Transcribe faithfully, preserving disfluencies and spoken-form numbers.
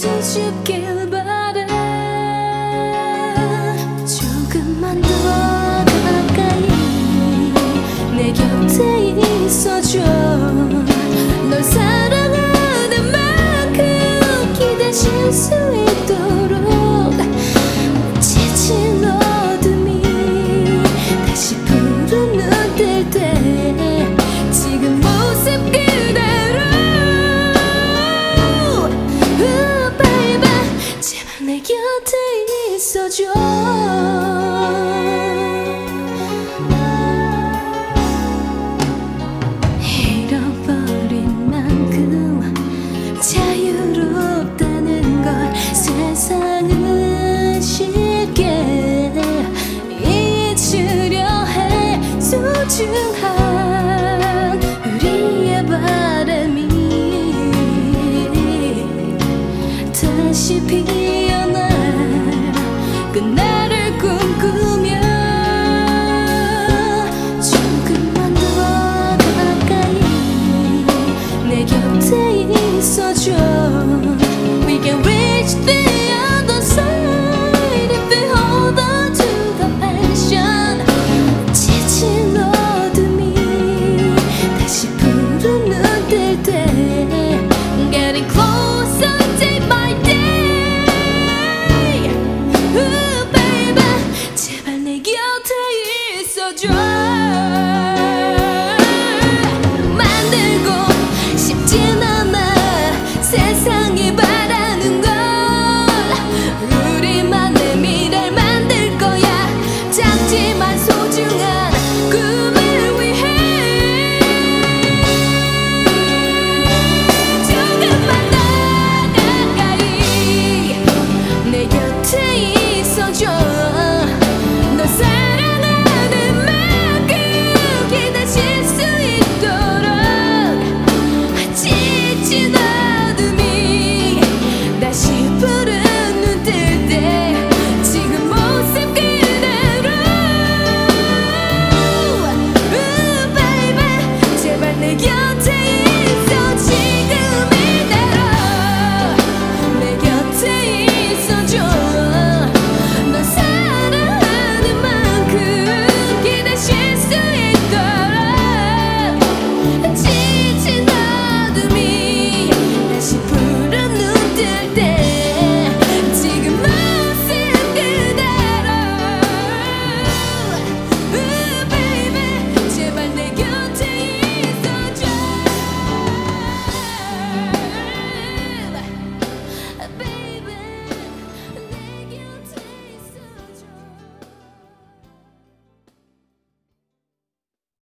있어주길 바래. 조금만 더 가까이 내 곁에 있어줘. 널 사랑하는 만큼 기대실 수 있도록 지친 어둠이 다시 푸른 눈 뜰 때 지금 모습 그대로 우, baby 제발 내 곁에 있어줘. 잃어버린 만큼 자유롭다는 걸 세상은 쉽게 잊으려 해. 소중한 우리의 바람이 다시 피